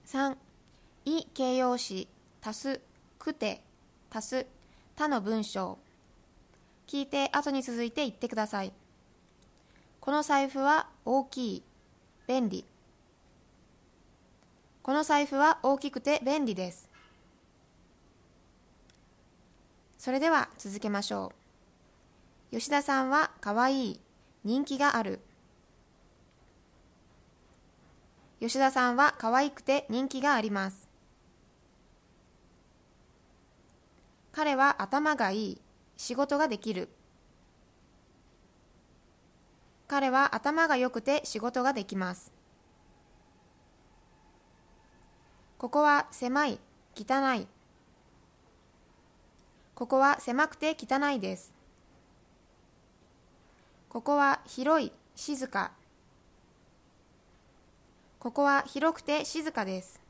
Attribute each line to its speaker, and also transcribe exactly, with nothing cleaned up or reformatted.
Speaker 1: さん、い形容詞足すくて足す他の文章。聞いて後に続いて言ってください。この財布は大きい、便利。この財布は大きくて便利です。それでは続けましょう。吉田さんはかわいい、人気がある。吉田さんはかわいくて人気があります。彼は頭がいい、仕事ができる。彼は頭が良くて仕事ができます。ここは狭い、汚い。ここは狭くて汚いです。ここは広い、静か。ここは広くて静かです。